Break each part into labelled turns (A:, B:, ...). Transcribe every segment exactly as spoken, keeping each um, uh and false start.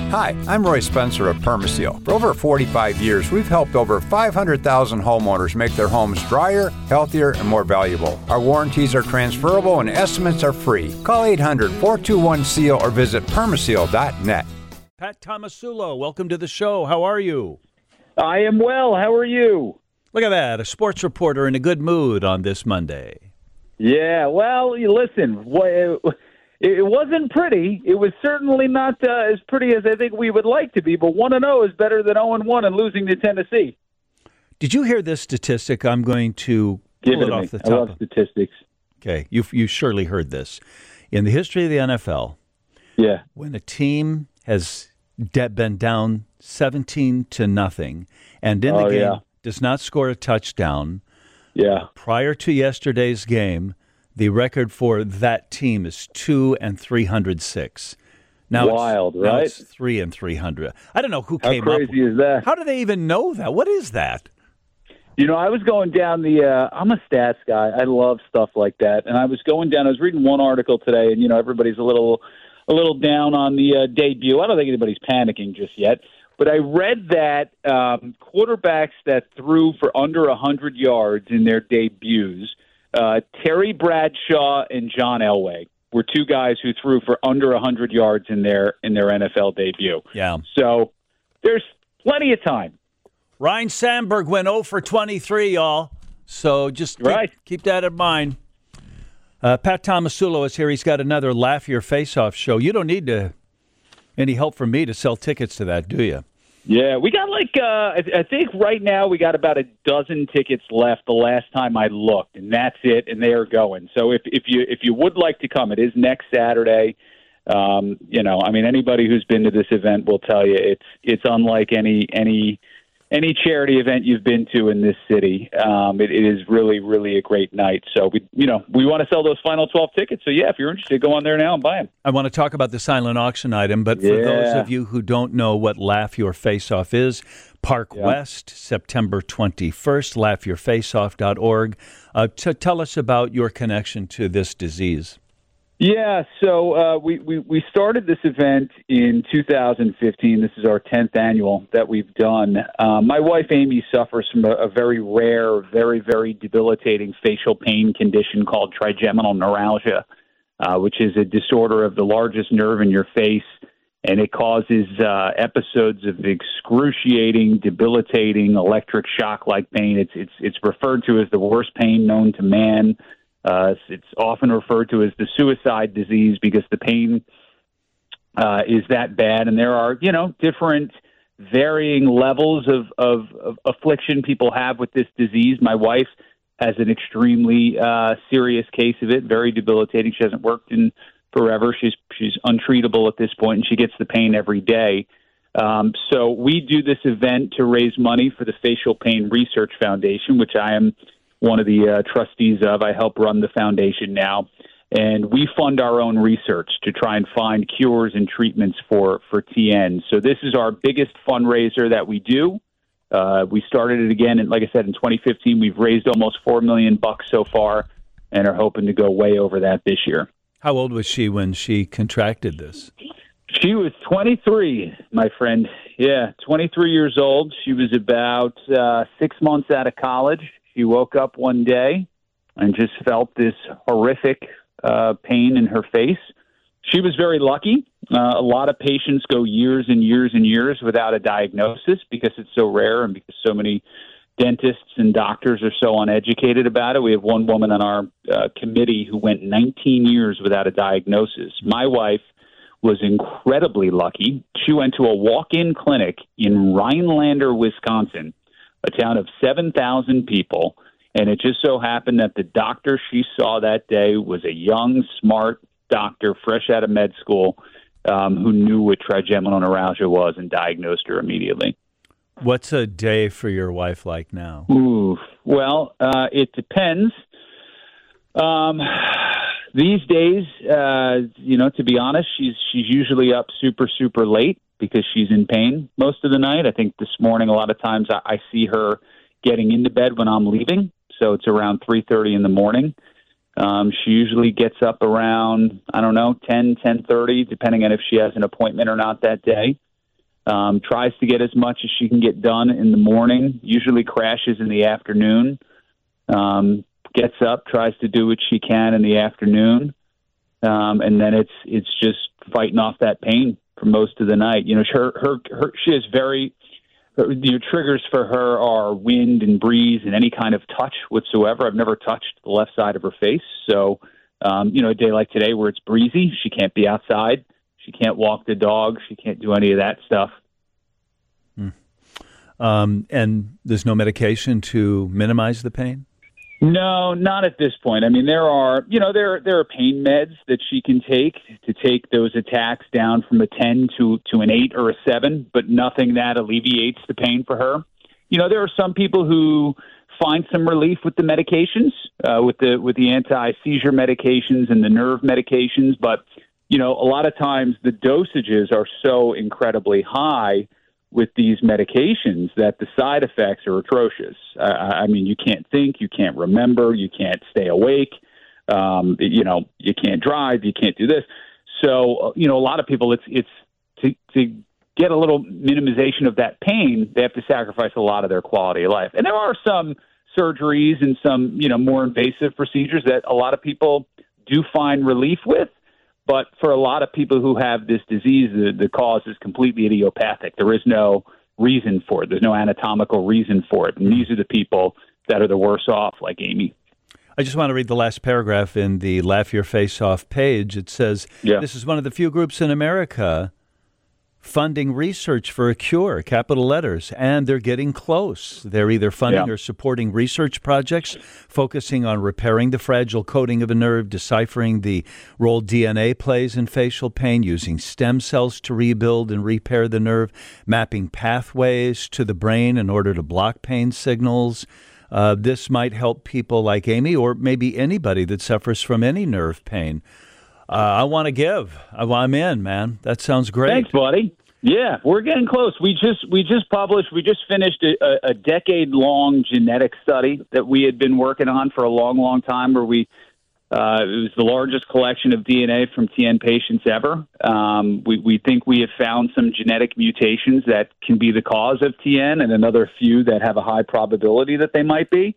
A: Hi, I'm Roy Spencer of Permaseal. For over forty-five years, we've helped over five hundred thousand homeowners make their homes drier, healthier, and more valuable. Our warranties are transferable and estimates are free. Call eight hundred, four two one, S E A L or visit permaseal dot net.
B: Pat Tomasulo, welcome to the show. How are you?
C: I am well. How are you?
B: Look at that, a sports reporter in a good mood on this Monday.
C: Yeah, well, you listen, it wasn't pretty. It was certainly not uh, as pretty as I think we would like to be, but one and oh is better than oh and one and losing to Tennessee.
B: Did you hear this statistic? I'm going to pull
C: Give it,
B: it
C: to
B: off
C: me.
B: the
C: I
B: top.
C: love statistics.
B: Okay, you you surely heard this. In the history of the N F L,
C: yeah,
B: when a team has de- been down seventeen to nothing and in the
C: oh,
B: game
C: yeah.
B: does not score a touchdown,
C: yeah.
B: prior to yesterday's game, the record for that team is two and three hundred six. Now
C: Wild,
B: it's,
C: right?
B: Now it's three and three hundred. I don't know who
C: How
B: came up. How
C: crazy is that?
B: How do they even know that? What is that?
C: You know, I was going down the. Uh, I'm a stats guy. I love stuff like that, and I was going down. I was reading one article today, and you know, everybody's a little, a little down on the uh, debut. I don't think anybody's panicking just yet. But I read that um, quarterbacks that threw for under one hundred yards in their debuts, uh, Terry Bradshaw and John Elway were two guys who threw for under one hundred yards in their in their N F L debut.
B: Yeah.
C: So there's plenty of time.
B: Ryan Sandberg went oh for twenty-three, y'all. So just keep,
C: right.
B: keep that in mind. Uh, Pat Tomasulo is here. He's got another Laugh Your Face Off show. You don't need to any help from me to sell tickets to that, do you?
C: Yeah, we got like, uh, I, I think right now we got about a dozen tickets left the last time I looked, and that's it, and they are going. So if, if you if you would like to come, it is next Saturday. Um, you know, I mean, anybody who's been to this event will tell you it's it's unlike any any any charity event you've been to in this city. Um, it, it is really, really a great night. So, we, you know, we want to sell those final twelve tickets. So, yeah, if you're interested, go on there now and buy them.
B: I want to talk about the silent auction item, but for
C: yeah.
B: those of you who don't know what Laugh Your Face Off is, Park
C: yeah.
B: West, September twenty-first, laugh your face off dot org. Uh, to tell us about your connection to this disease.
C: Yeah, so uh, we, we, we started this event in two thousand fifteen. This is our tenth annual that we've done. Uh, my wife, Amy, suffers from a, a very rare, very, very debilitating facial pain condition called trigeminal neuralgia, uh, which is a disorder of the largest nerve in your face, and it causes uh, episodes of excruciating, debilitating, electric shock-like pain. It's, it's, it's referred to as the worst pain known to man. Uh, it's often referred to as the suicide disease because the pain uh, is that bad. And there are, you know, different varying levels of, of, of affliction people have with this disease. My wife has an extremely uh, serious case of it, very debilitating. She hasn't worked in forever. She's, she's untreatable at this point, and she gets the pain every day. Um, so we do this event to raise money for the Facial Pain Research Foundation, which I am one of the uh, trustees of. I help run the foundation now. And we fund our own research to try and find cures and treatments for, for T N. So this is our biggest fundraiser that we do. Uh, we started it again, and like I said, in twenty fifteen. We've raised almost four million bucks so far and are hoping to go way over that this year.
B: How old was she when she contracted this?
C: She was twenty-three, my friend. Yeah, twenty-three years old. She was about uh, six months out of college. She woke up one day and just felt this horrific uh, pain in her face. She was very lucky. Uh, a lot of patients go years and years and years without a diagnosis because it's so rare and because so many dentists and doctors are so uneducated about it. We have one woman on our uh, committee who went nineteen years without a diagnosis. My wife was incredibly lucky. She went to a walk-in clinic in Rhinelander, Wisconsin, a town of seven thousand people, and it just so happened that the doctor she saw that day was a young, smart doctor, fresh out of med school, um, who knew what trigeminal neuralgia was and diagnosed her immediately.
B: What's a day for your wife like now?
C: Ooh, well, uh, it depends. Um, these days, uh, you know, to be honest, she's she's usually up super, super late because she's in pain most of the night. I think this morning, a lot of times I, I see her getting into bed when I'm leaving. So it's around three thirty in the morning. Um, she usually gets up around, I don't know, ten, ten thirty, depending on if she has an appointment or not that day. Um, tries to get as much as she can get done in the morning, usually crashes in the afternoon, um, gets up, tries to do what she can in the afternoon, um, and then it's it's just fighting off that pain for most of the night. You know, her her, her she is very her, your triggers for her are wind and breeze and any kind of touch whatsoever. I've never touched the left side of her face, so um, you know, a day like today where it's breezy, she can't be outside. She can't walk the dog. She can't do any of that stuff.
B: Hmm. Um, and there's no medication to minimize the pain?
C: No, not at this point. I mean, there are, you know, there there are pain meds that she can take to take those attacks down from a ten to, to an eight or a seven, but nothing that alleviates the pain for her. You know, there are some people who find some relief with the medications, uh, with the with the anti-seizure medications and the nerve medications, but you know, a lot of times the dosages are so incredibly high with these medications that the side effects are atrocious. Uh, I mean, you can't think, you can't remember, you can't stay awake, um, you know, you can't drive, you can't do this. So, you know, a lot of people, it's it's to, to get a little minimization of that pain, they have to sacrifice a lot of their quality of life. And there are some surgeries and some, you know, more invasive procedures that a lot of people do find relief with. But for a lot of people who have this disease, the, the cause is completely idiopathic. There is no reason for it. There's no anatomical reason for it. And these are the people that are the worse off, like Amy.
B: I just want to read the last paragraph in the Laugh Your Face Off page. It says, yeah. This is one of the few groups in America funding research for a cure, capital letters, and they're getting close. They're either funding yeah. or supporting research projects focusing on repairing the fragile coating of a nerve, deciphering the role D N A plays in facial pain, using stem cells to rebuild and repair the nerve, mapping pathways to the brain in order to block pain signals. Uh, this might help people like Amy or maybe anybody that suffers from any nerve pain. Uh, I want to give. I'm in, man. That sounds great.
C: Thanks, buddy. Yeah, we're getting close. We just we just published, we just finished a, a decade-long genetic study that we had been working on for a long, long time where we, uh, it was the largest collection of D N A from T N patients ever. Um, we, we think we have found some genetic mutations that can be the cause of T N and another few that have a high probability that they might be.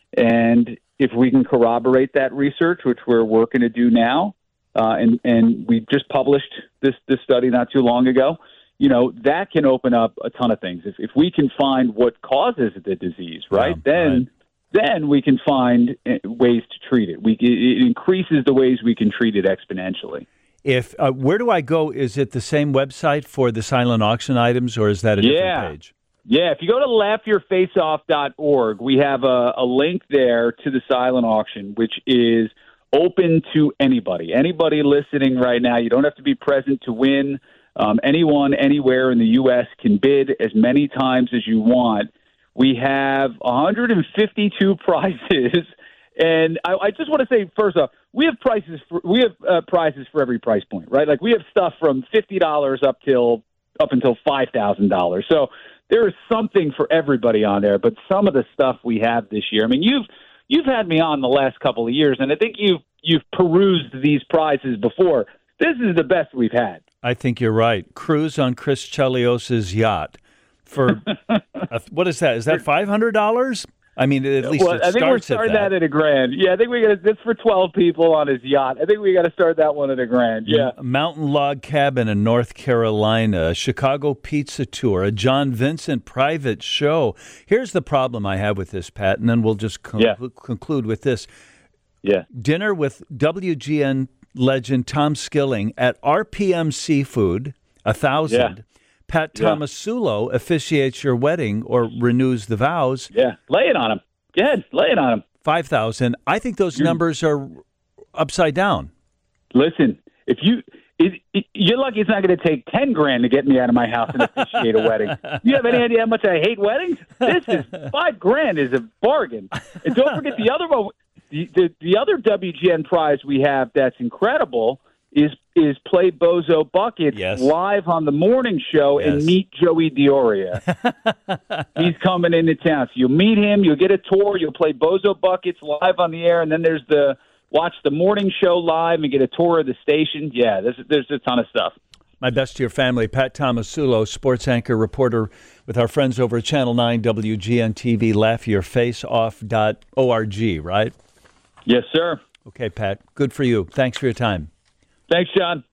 C: And if we can corroborate that research, which we're working to do now, Uh, and, and we just published this, this study not too long ago, you know, that can open up a ton of things. If, if we can find what causes the disease, right, yeah, then right. then we can find ways to treat it. We It increases the ways we can treat it exponentially.
B: If uh, where do I go? Is it the same website for the silent auction items, or is that a
C: yeah.
B: different page?
C: Yeah, if you go to laugh your face off dot org, we have a, a link there to the silent auction, which is open to anybody. Anybody listening right now, you don't have to be present to win. Um, anyone, anywhere in the U S can bid as many times as you want. We have one hundred fifty-two prizes, and I, I just want to say, first off, we have prices for we have uh, prizes for every price point, right? Like we have stuff from fifty dollars up till up until five thousand dollars. So there is something for everybody on there. But some of the stuff we have this year, I mean, you've You've had me on the last couple of years, and I think you've you've perused these prizes before. This is the best we've had.
B: I think you're right. Cruise on Chris Chelios's yacht for uh, what is that? Is that five hundred dollars? I mean, at least
C: well,
B: it
C: I think we're
B: starts
C: starting
B: at that.
C: that at a grand. Yeah, I think we got that's for twelve people on his yacht. I think we got to start that one at a grand. Yeah,
B: a mountain log cabin in North Carolina, a Chicago pizza tour, a John Vincent private show. Here's the problem I have with this, Pat, and then we'll just con-
C: yeah.
B: conclude with this.
C: Yeah,
B: dinner with W G N legend Tom Skilling at R P M Seafood, a thousand. Yeah. Pat Tomasulo yeah. officiates your wedding or renews the vows.
C: Yeah, lay it on him. Go ahead, lay it on him.
B: five thousand. I think those you're, numbers are upside down.
C: Listen, if you, it, it, you're lucky it's not going to take ten grand to get me out of my house and officiate a wedding. You have any idea how much I hate weddings? This is, five grand is a bargain. And don't forget the other one, the, the, the other W G N prize we have that's incredible is is play Bozo Buckets
B: yes.
C: live on the morning show yes. and meet Joey Dioria. He's coming into town. So you'll meet him, you'll get a tour, you'll play Bozo Buckets live on the air, and then there's the watch the morning show live and get a tour of the station. Yeah, there's, there's a ton of stuff.
B: My best to your family. Pat Tomasulo, sports anchor, reporter with our friends over at Channel nine W G N T V, laugh your face off dot org, right?
C: Yes, sir.
B: Okay, Pat. Good for you. Thanks for your time.
C: Thanks, John.